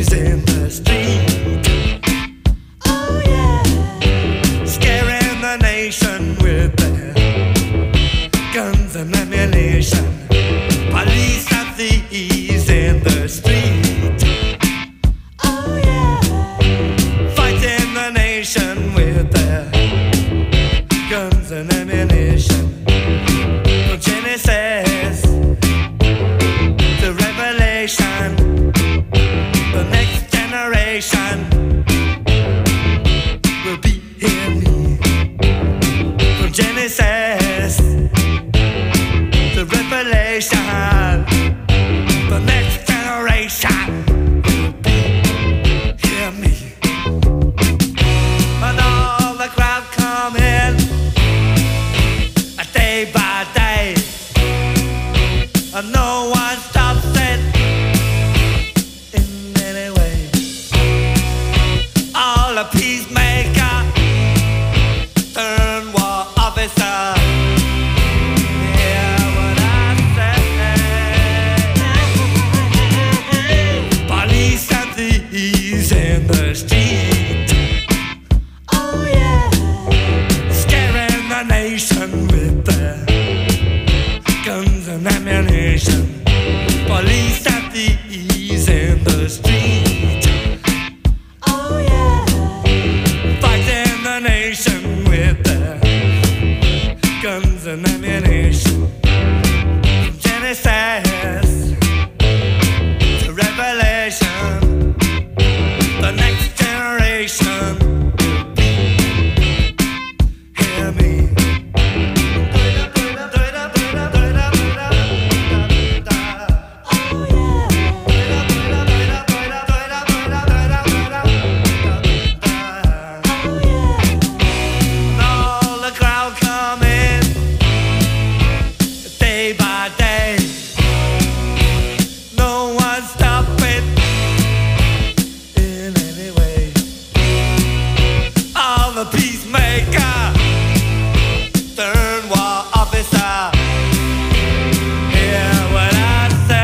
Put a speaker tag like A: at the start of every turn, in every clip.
A: in the street. Oh yeah, scaring the nation with their guns and ammunition. Police and thieves in the street. Oh yeah, fighting the nation with their guns and ammunition. From Genesis to Revelation, the next generation will be in me. From Genesis to Revelation, the next generation will be hear me. And all the crowd come in, day by day, and no one stops it in any way. All the peacemaker turn war officer. Hear what I say. Police and thieves in the street. Oh yeah, scaring the nation with their guns and ammunition. Police and thieves in the street. Oh yeah, fighting the nation with their guns and ammunition. From Genesis to Revelation, the next generation will be. Hear me. Peacemaker, turn war officer. Hear what I say.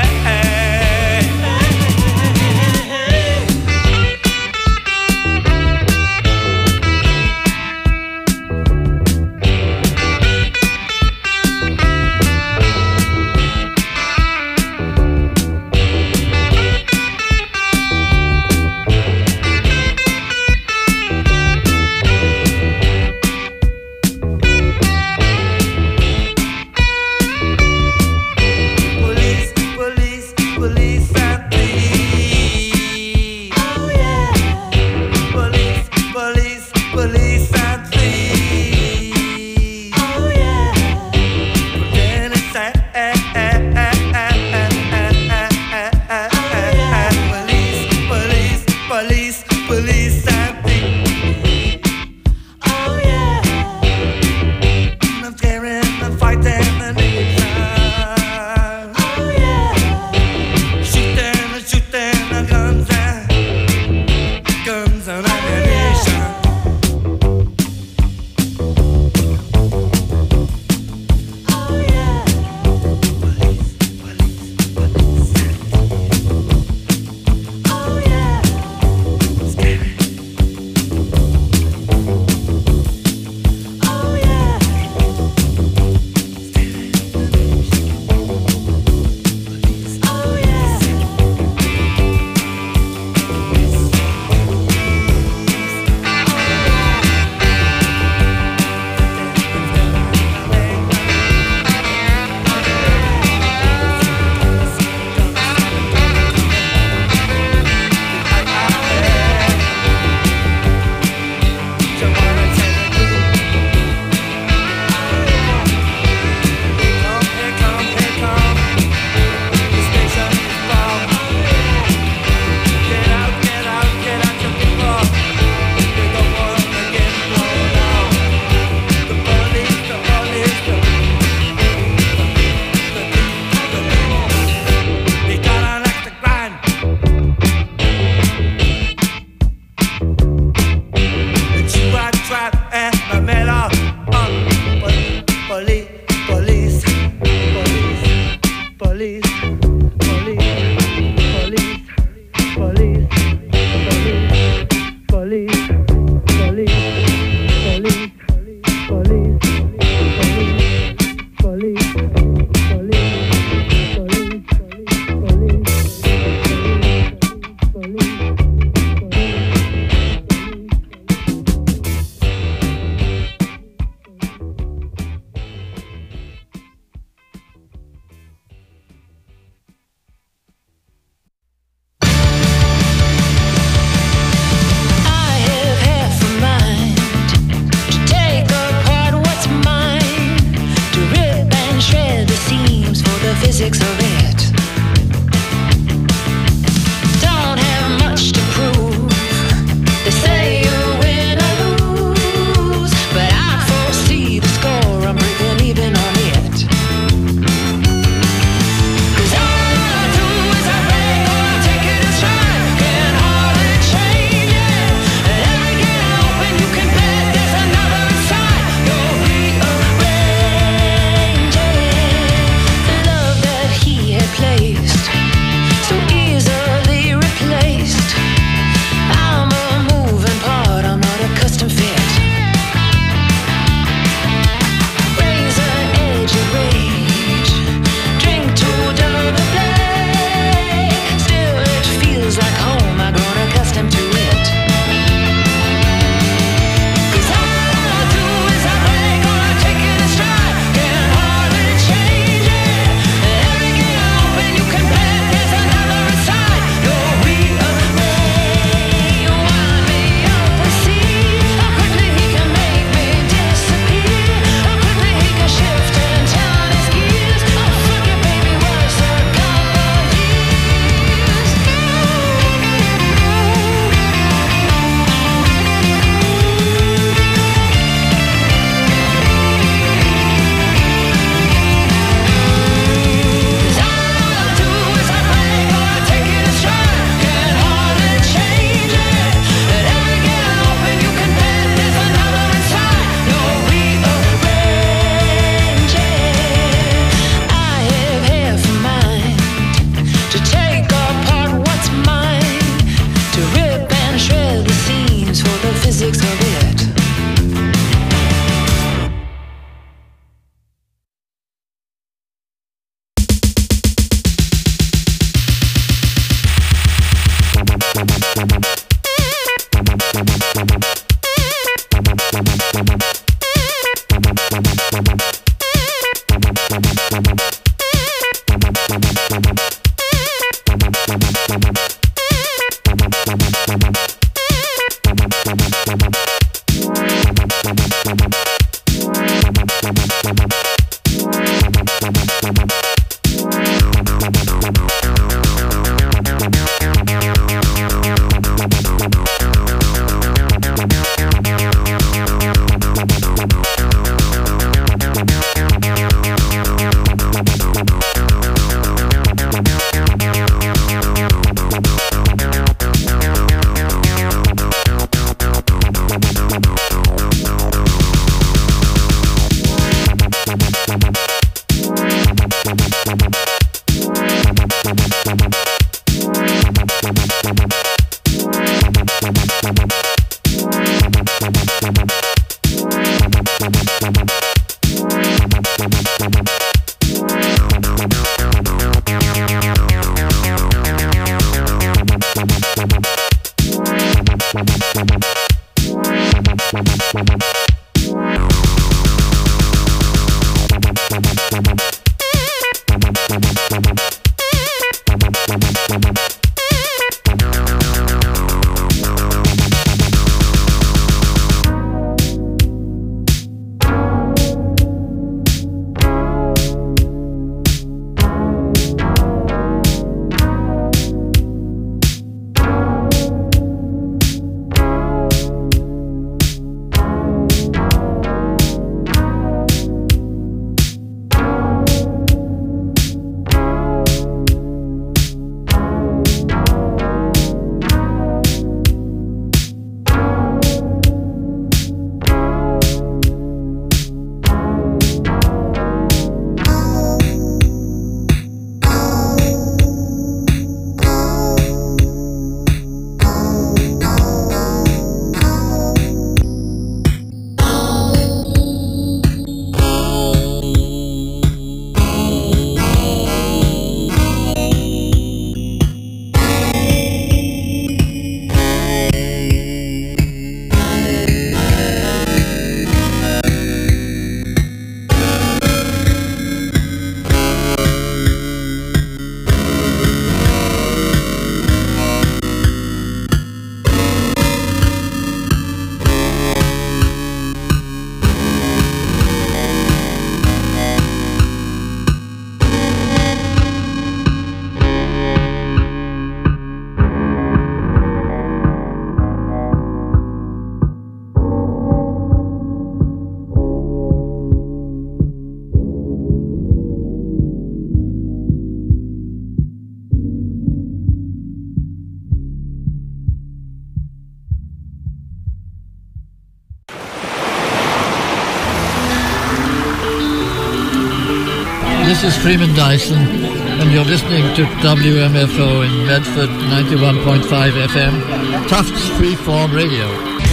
B: is Freeman Dyson, and you're listening to WMFO in Medford, 91.5 FM, Tufts Freeform Radio.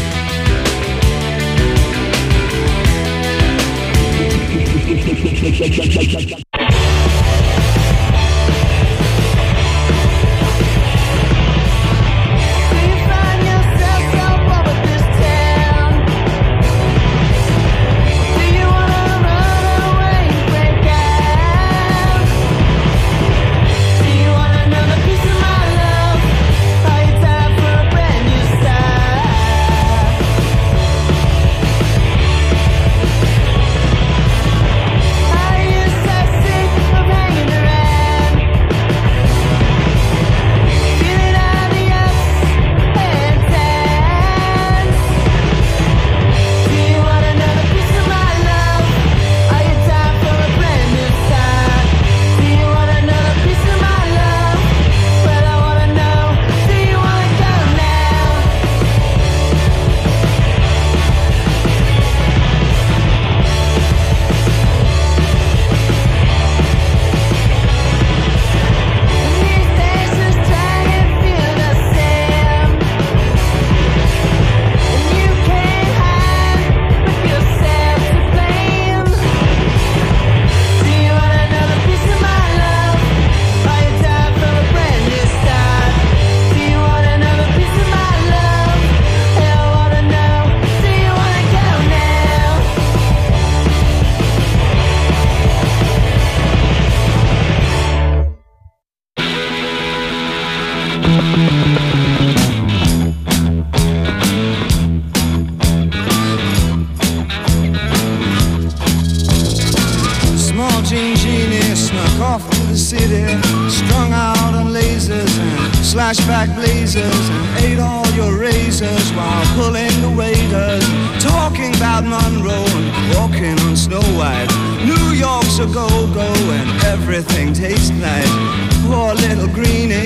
C: Flashback blazers and ate all your razors while pulling the waiters, talking about Monroe and walking on Snow White. New York's a go-go and everything tastes nice. Poor little greenie.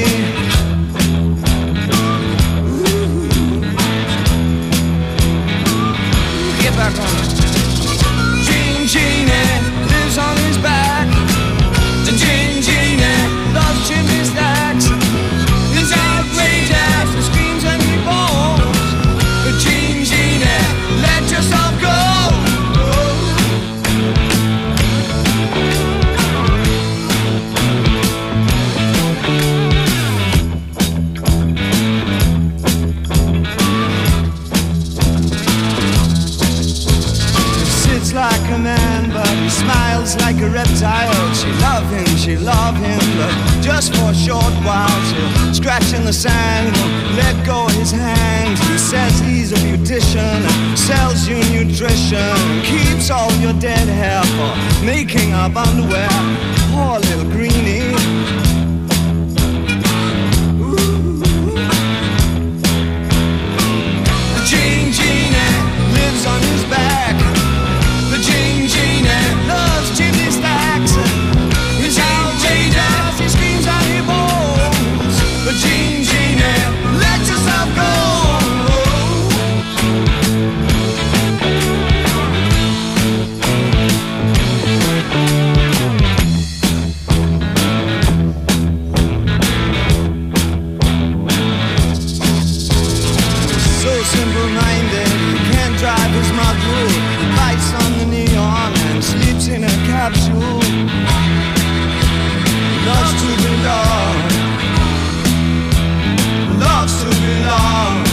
C: Ooh. Get back on it. Gene lives on his back. Gene loves chimney stacks. It's outrageous, it screams and he falls. But Gene, let yourself go. He sits like a man, but he smiles like a reptile. She love him, but just for a short while. She'll scratch in the sand, won't let go of his hand. He says he's a beautician, sells you nutrition, keeps all your dead hair for making up underwear. Poor little greenie. Ooh. Gene lives on his back. The Gene loves chimney stacks. It's outrageous, he screams and he bawls. But Gene, let yourself go. So simple-minded, he can't drive his mudroom. He bites on the neon and sleeps in a capsule. Loves to belong, loves to belong.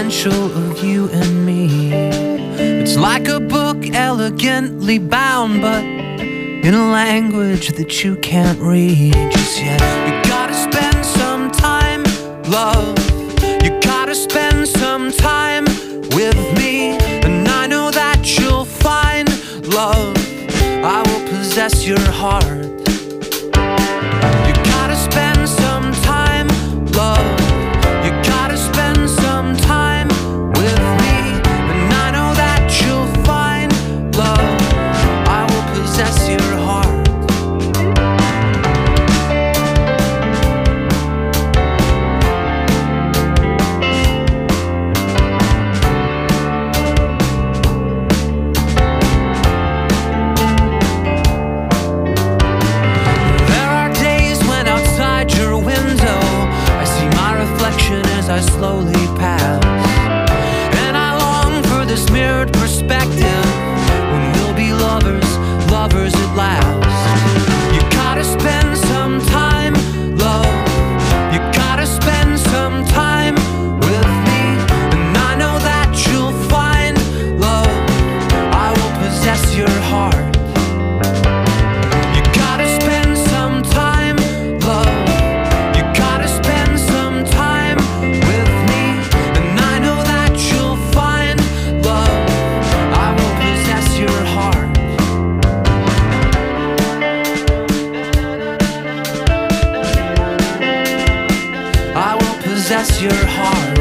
D: potential of you and me. It's like a book elegantly bound, but in a language that you can't read just yet. You gotta spend some time, love. You gotta spend some time with me, and I know that you'll find love. I will possess your heart. You gotta spend some time, love. You gotta spend some time with me, and I know that you'll find love. I will possess your heart. As I slowly pass, and I long for this mirrored perspective when we'll be lovers, lovers at last. You gotta spend some time, love. You gotta spend some time with me, and I know that you'll find love. I will possess your heart. You gotta spend some time, love. You gotta spend some time with me, and I know that you'll find love. I will possess your heart. I will possess your heart.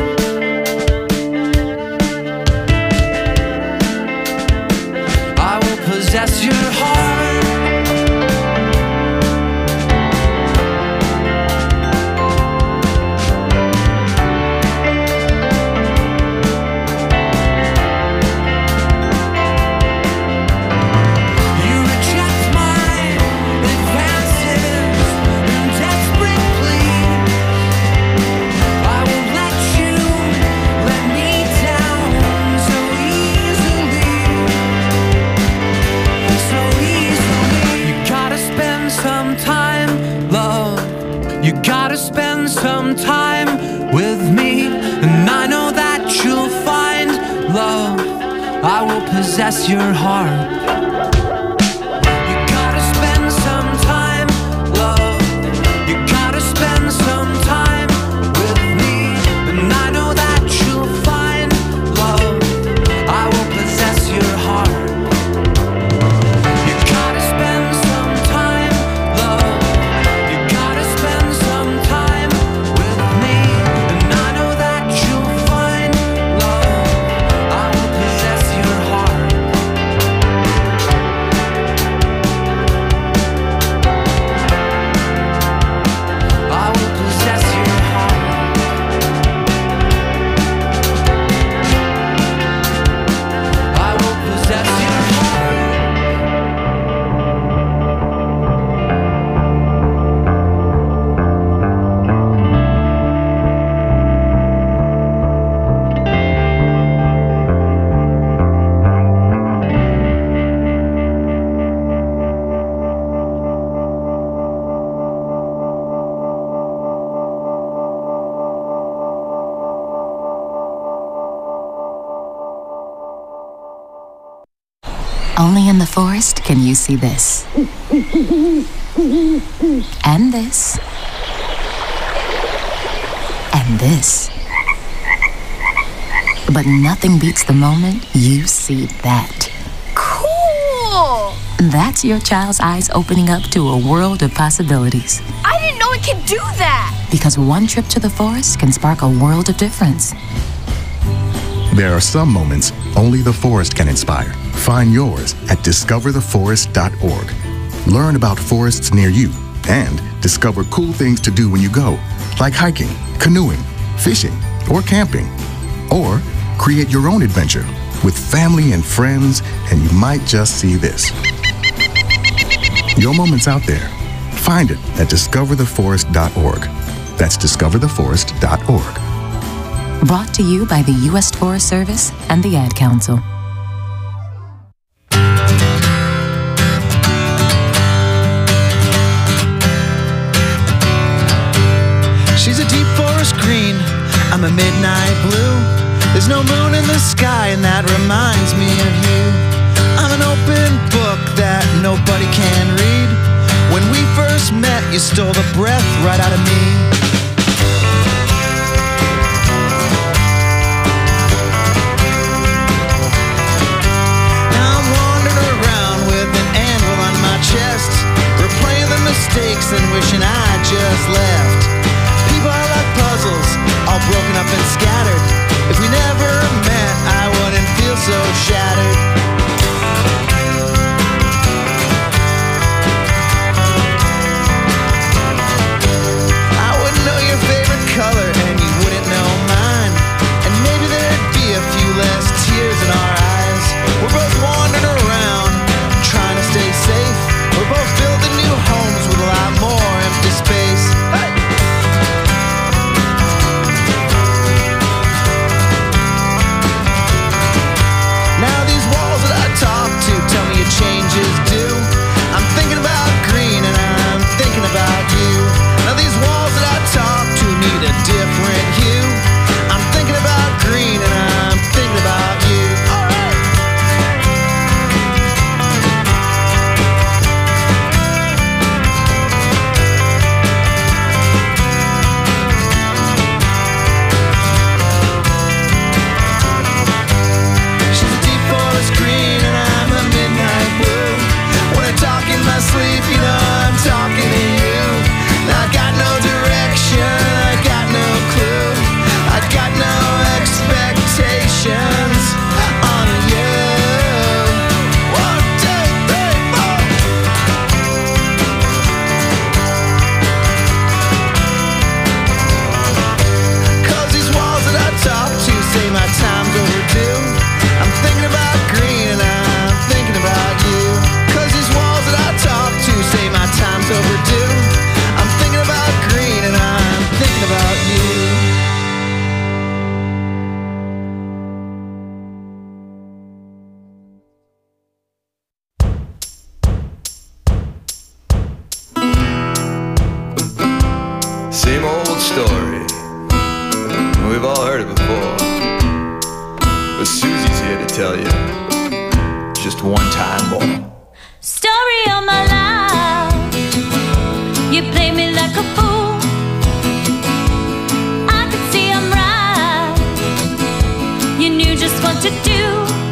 D: I will possess your heart. You gotta spend some time with me, and I know that you'll find love. I will possess your heart. You gotta spend some time, love. You gotta spend some time with me, and I know that you'll find love. I will possess your heart. You gotta spend some time, love. You gotta spend some time with me, and I know that you'll find love. I will possess your heart. I will possess your heart. I will possess your heart.
E: Only in the forest can you see this. And this. And this. But nothing beats the moment you see that.
F: Cool!
E: That's your child's eyes opening up to a world of possibilities.
F: I didn't know it could do that!
E: Because one trip to the forest can spark a world of difference.
G: There are some moments only the forest can inspire. Find yours at discovertheforest.org. Learn about forests near you and discover cool things to do when you go, like hiking, canoeing, fishing, or camping. Or create your own adventure with family and friends, and you might just see this. Your moment's out there. Find it at discovertheforest.org. That's discovertheforest.org.
E: Brought to you by the U.S. Forest Service and the Ad Council.
C: She's a deep forest green, I'm a midnight blue. There's no moon in the sky, and that reminds me of you. I'm an open book that nobody can read. When we first met, you stole the breath right out of me. Now I'm wandering around with an anvil on my chest, replaying the mistakes and wishing I just left. People are like puzzles, all broken up and scattered. If we never met, I wouldn't feel so shattered. I wouldn't know your favorite color, and you wouldn't know mine. And maybe there'd be a few less tears in our eyes. We're both wandering around, trying to stay safe. We're both building new homes with a lot more empty space. Hey! Now these walls that I talk to tell me your changes do. I'm thinking about green and I'm thinking about you. Now these walls that I talk to need a different hue. I'm thinking about green and I'm thinking about you. Alright. She's a deep forest green and I'm a midnight blue. When I talk in my sleep, you know I'm talking to you. I got no direction, I got no clue, I got no expectations on you. 1, 2, 3, 4. Cause these walls that I talk to say my time's overdue. I'm thinking about green and I'm thinking about you. Cause these walls that I talk to say my time's overdue. I'm thinking about green and I'm thinking about you.
H: Same old story. We've all heard it before. But Susie's here to tell you just one time more.
I: Story of my life. You play me like a fool. I could see I'm right. You knew just what to do.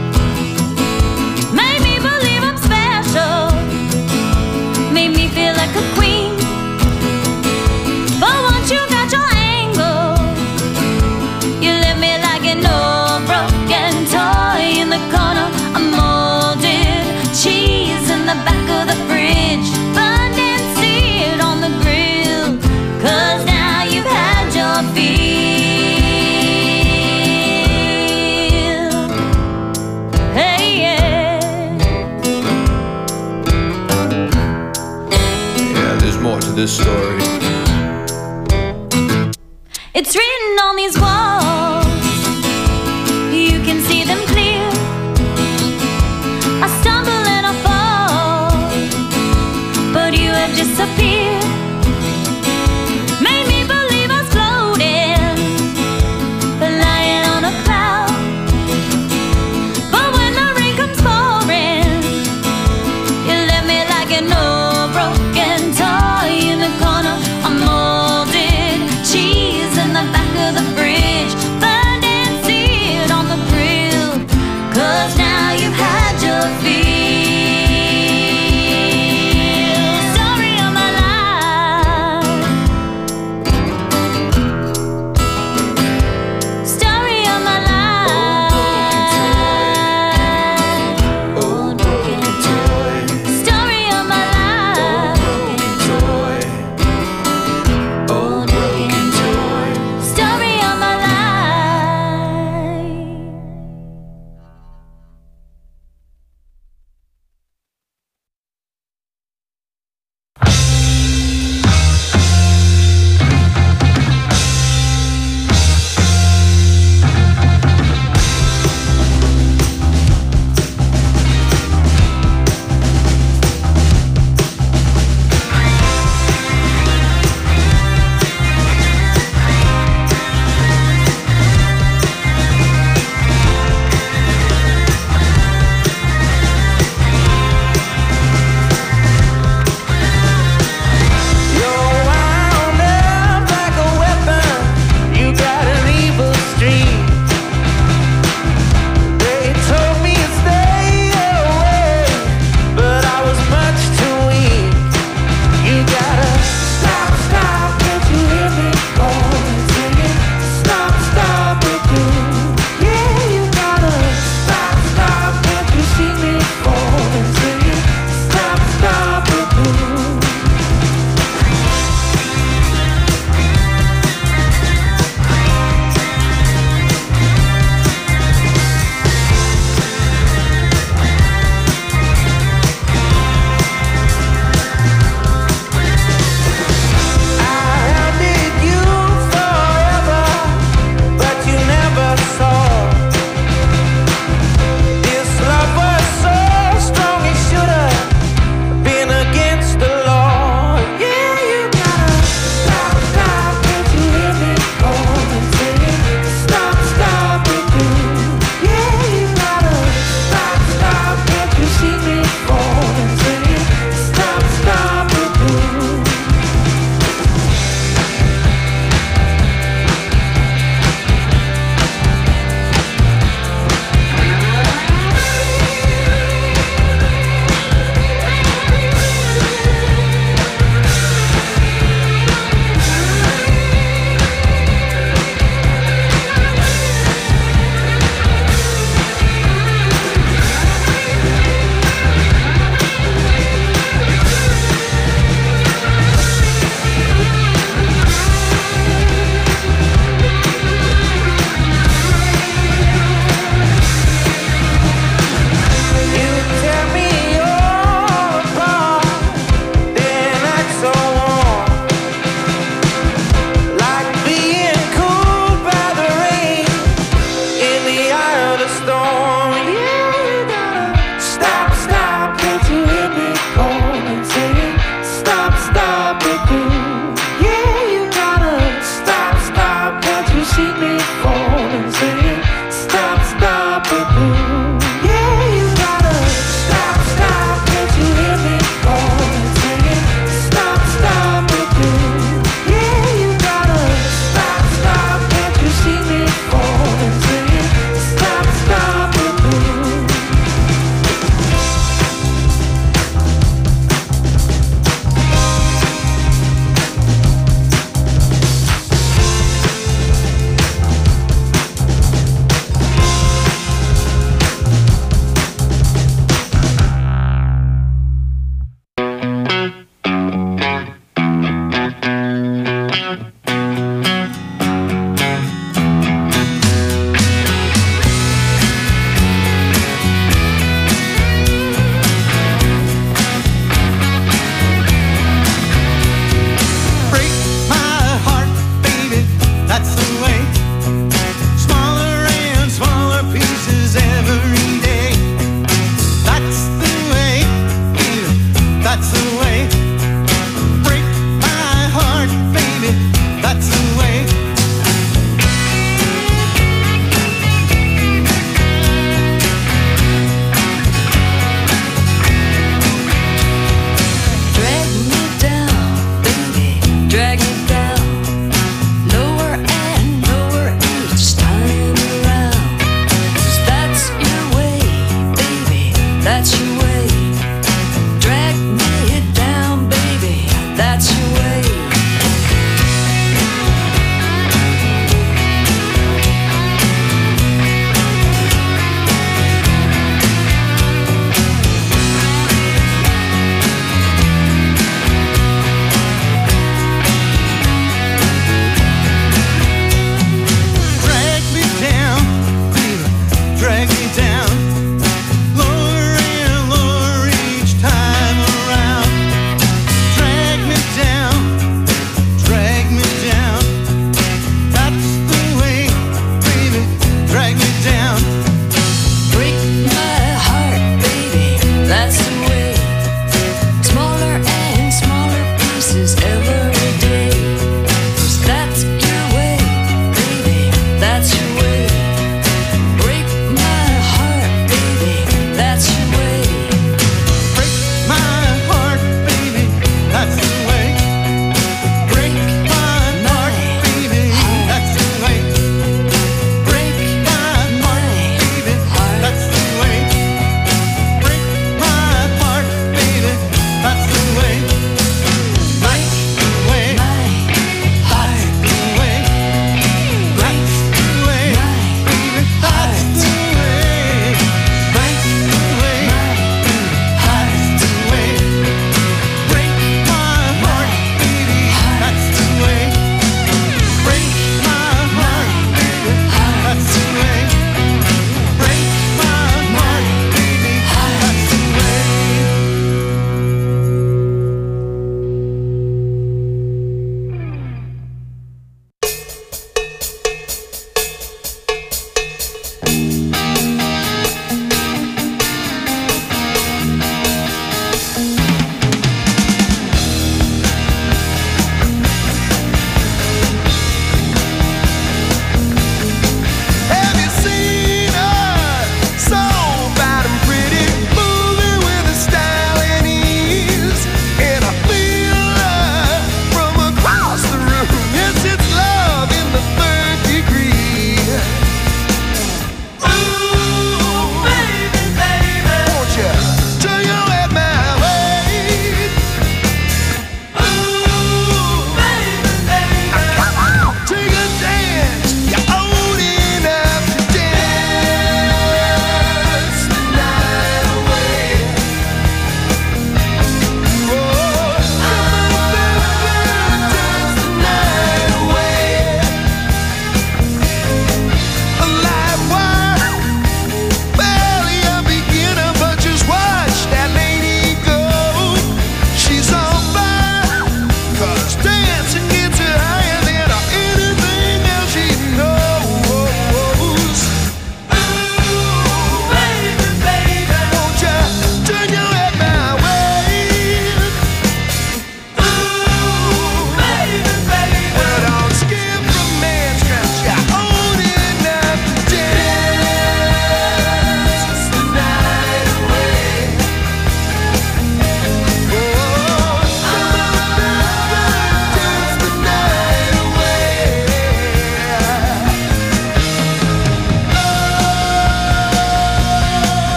I: Made me believe I'm special. Made me feel like a queen. But once you got your angle, you left me like an old broken toy in the corner. A molded cheese in the back of the fridge, burned and seared on the grill. Cause now you've had your fill. Hey, yeah.
H: Yeah, there's more to this story.
I: It's written on these walls. You can see them clear. I stumble and I fall, but you have disappeared. Made me believe I was floating, lying on a cloud. But when the rain comes pouring, you left me like an old broken toy in the corner. A molded cheese in the back of the fridge, burned and seared on the grill.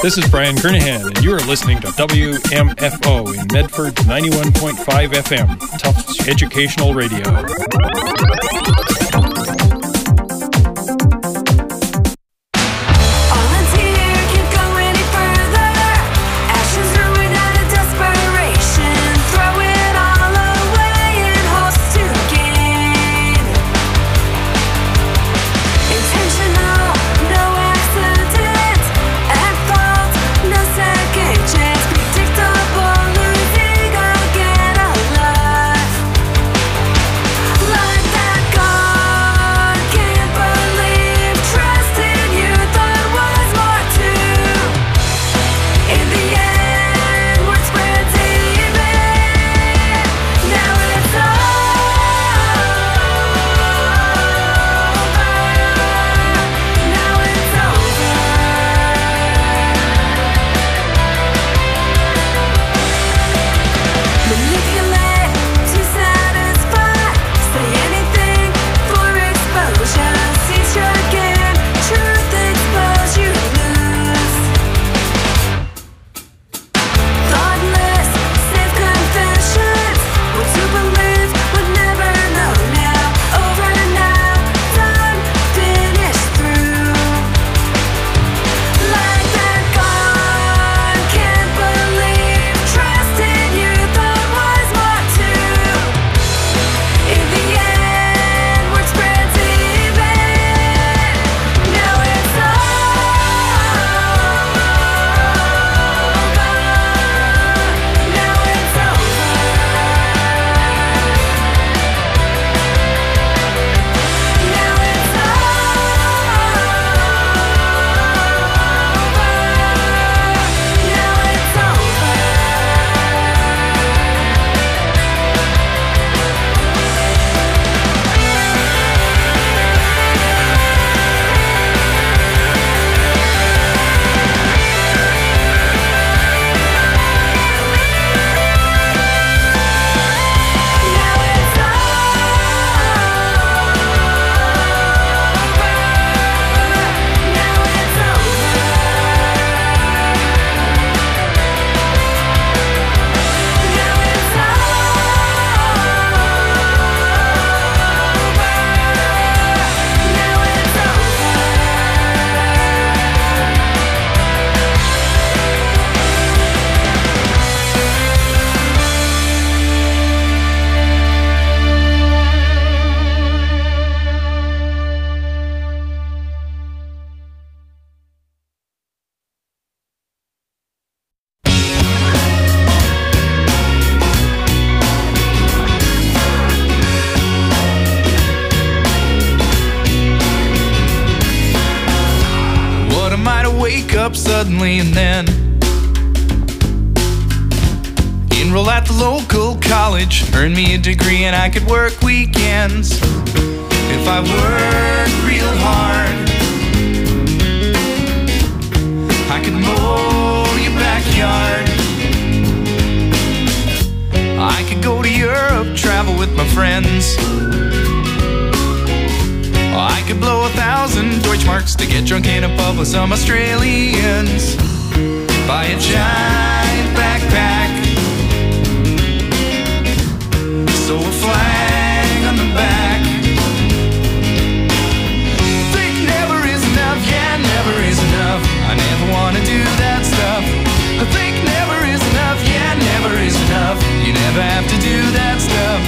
J: This is Brian Kernahan, and you are listening to WMFO in Medford 91.5 FM, Tufts Educational Radio.
K: Up suddenly and then enroll at the local college, earn me a degree, and I could work weekends if I worked real hard. I could mow your backyard. I could go to Europe, travel with my friends. I could blow 1,000 Deutschmarks to get drunk in a pub with some Australians. Buy a giant backpack, sew a flag on the back. Think never is enough, yeah, never is enough. I never want to do that stuff. I think never is enough, yeah, never is enough. You never have to do that stuff.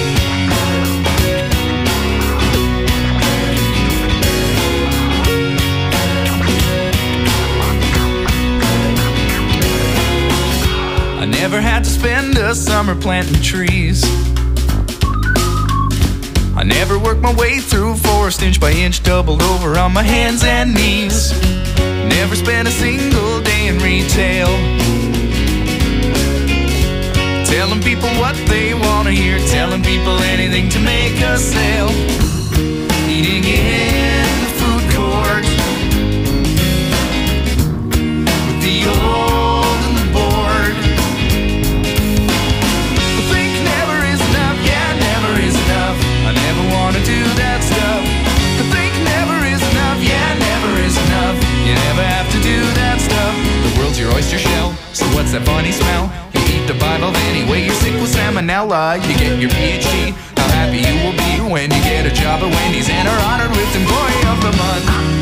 K: Never had to spend a summer planting trees. I never worked my way through forest inch by inch, doubled over on my hands and knees. Never spent a single day in retail, telling people what they want to hear, telling people anything to make a sale. Eating in the food court with the old and the bored. I think never is enough, yeah, never is enough. I never want to do that stuff. I think never is enough, yeah, never is enough. You never have to do that stuff. oyster shell. So what's that funny smell? You eat the bivalve anyway, you're sick with salmonella. You get your PhD, how happy you will be when you get a job at Wendy's and are honored with Employee of the Month.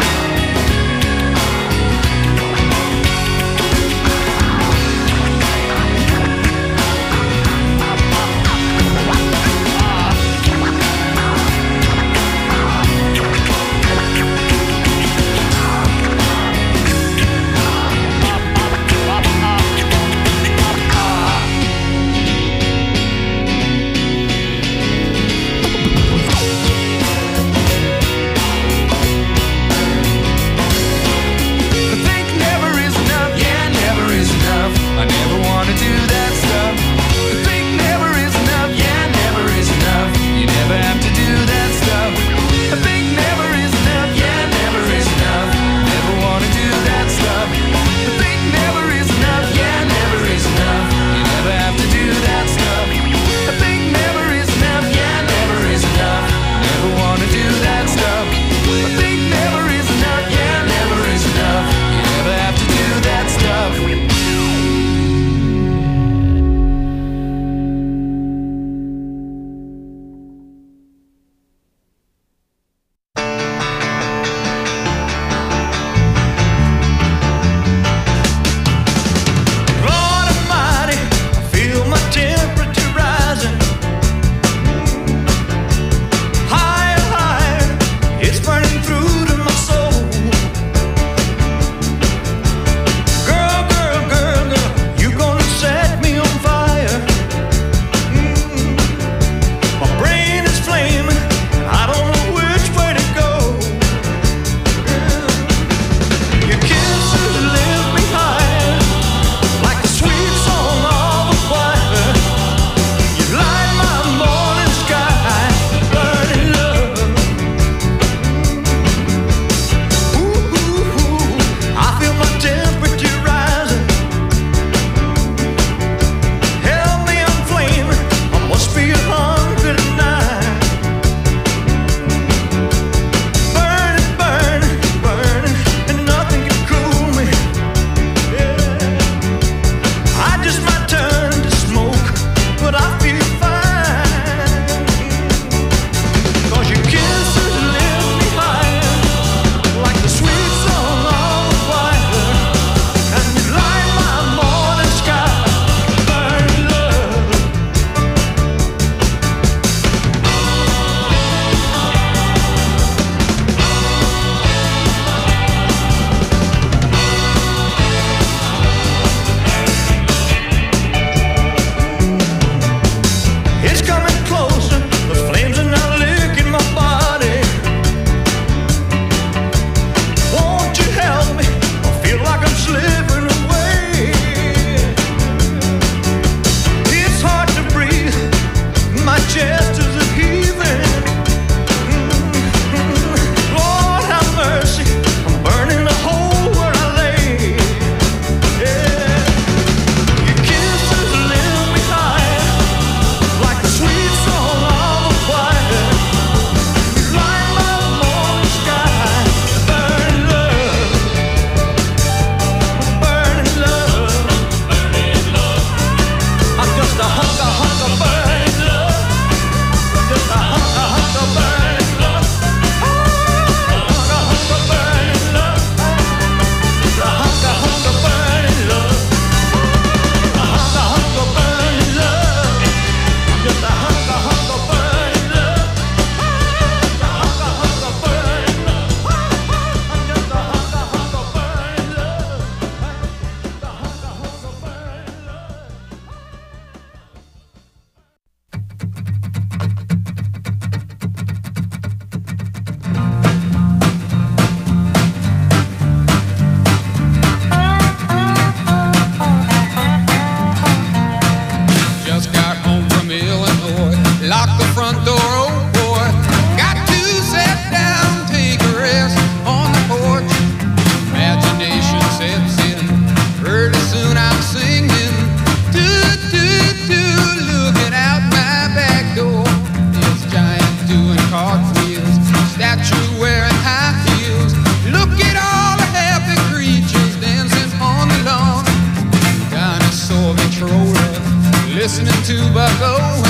K: listening to Bucko